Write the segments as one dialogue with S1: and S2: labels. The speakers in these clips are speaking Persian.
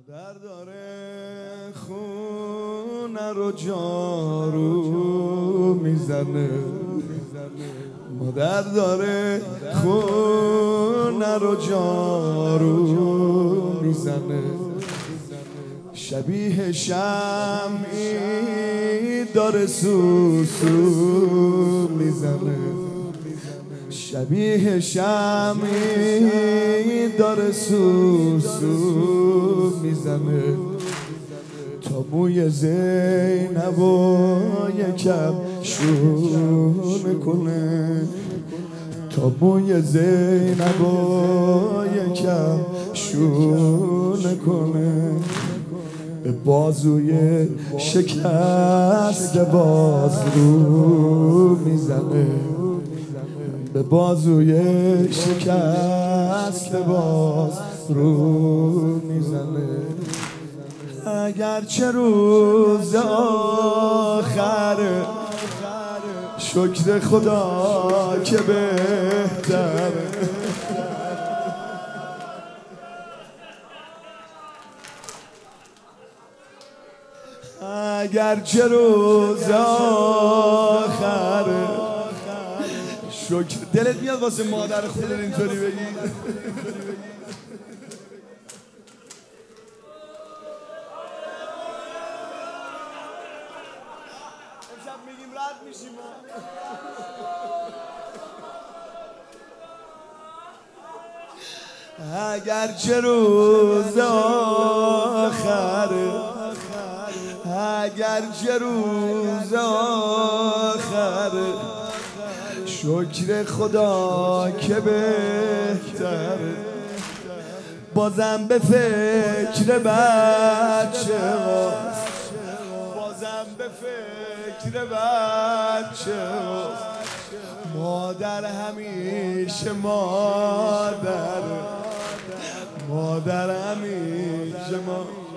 S1: مادر داره خونه رو جارو میزنه، مادر داره خونه رو جارو میزنه، شبیه شمعی داره سوسو میزنه، شبیه شمعی داره سوسو میزنه، تا موی زینب و یکم شونه کنه، تا موی زینب و یکم شونه کنه، به بازوی شکست باز رو میزنه، به بازوی شکست باز رو میزنه. اگرچه روز آخر شکر خدا که بهتر، اگرچه روز آخر شکر. دلت میاد واسه مادر خودت اینطوری بگی؟ امشب میگیم رد میشیم. اگرچه روز آخر، اگرچه روز آخر شکر خدا که بهتر، بازم به فکر بچه هاست، بازم به فکر بچه هاست، مادر همیشه مادر، مادر همیشه مادر.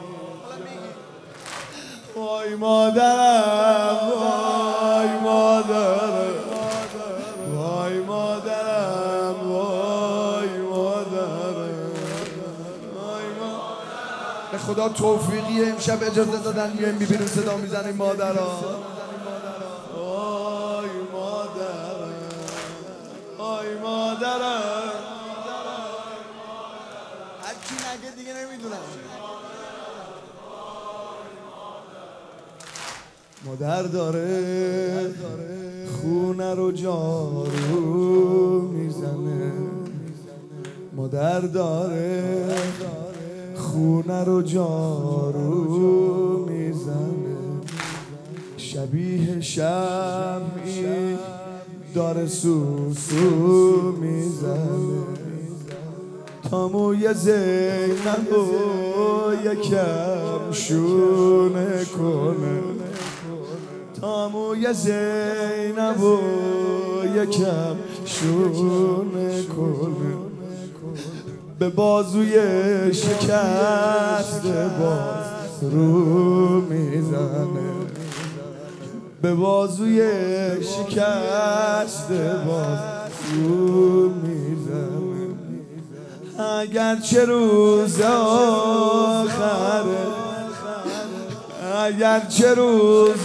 S1: وای مادرم، وای مادرم، وای مادرم، وای مادرم، وای مادرم. به خدا توفیقی امشب اجازه دادن بیایم ببینیم صدا میزنیم مادرها. وای مادرم، وای مادرم. هر کی نگه دیگه نمیدونم. مادر داره خونه رو جارو میزنه، مادر داره خونه رو جارو میزنه، شبیه شمعی داره سوسو میزنه، تا موی زینب و یکم شونه کنه، تا موی زینب و یکم شونه کنه، به بازوی شکست باز رو میزنه، به بازوی شکست باز رو میزنه. اگرچه روز آخر، اگرچه روز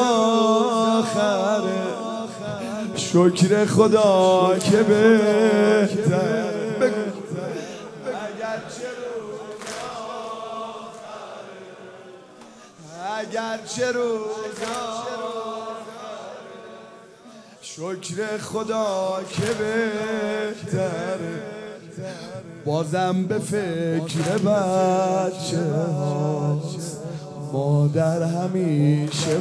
S1: آخر شکر خدا که بهتر، اگرچه روز آخر، اگرچه روز آخر شکر خدا که بهتر، بازم به فکر بچه هاست، مادر همیشه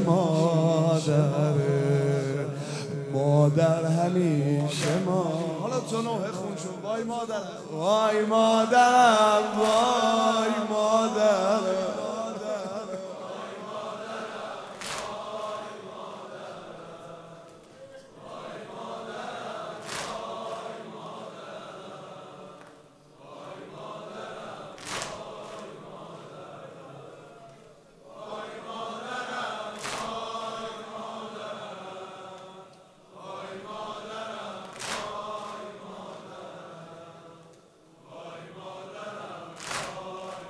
S1: مادره، مادر همیشه مادر. حالا تو نوه خون شد. وای مادرم، وای مادرم، وای مادرم.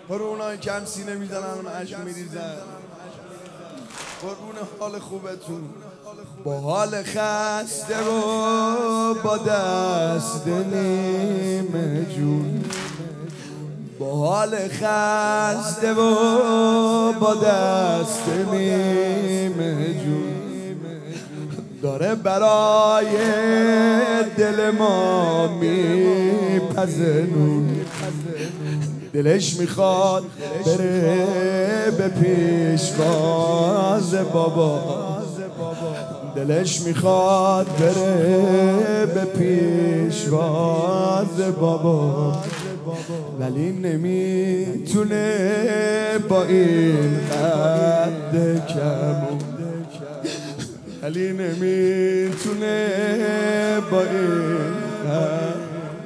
S1: برو اونایی کم سینه میزنن عشق میریزن. قربون حال خوبتون. با حال خسته و با دست نیمه جون، با حال خسته و با دست نیمه جون، داره برای دل ما میپزه نون. دلش میخواد بره به پیشواز بابا، دلش میخواد بره به پیشواز بابا، ولی نمیتونه با این قد کمون، ولی نمیتونه با این قد.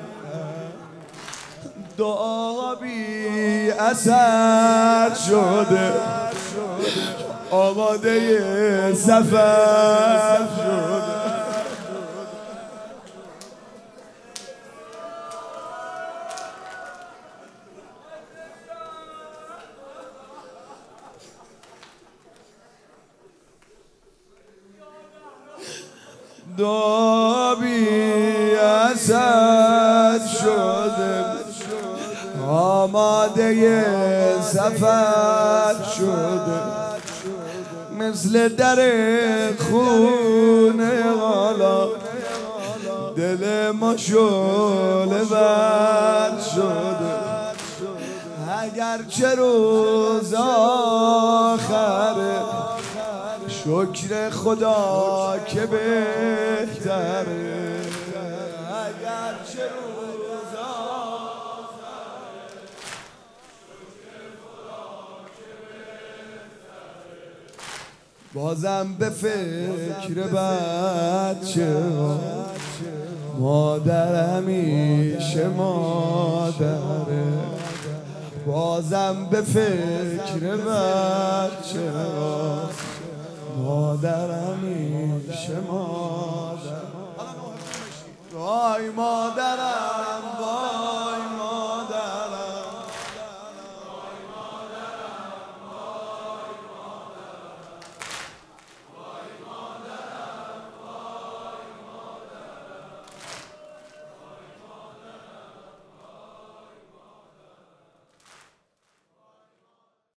S1: دعا بی اثر شده، آماده سفر شده. دعا بی اثر شده، آماده سفر شده، مثل در خونه حالا دل ما شعله ور شده. اگرچه روز آخره شکر خدا که بهتره، اگرچه روز بازم به فکر بچه ها، مادر همیشه مادره. بازم به فکر بچه ها، مادر همیشه مادر. وای مادر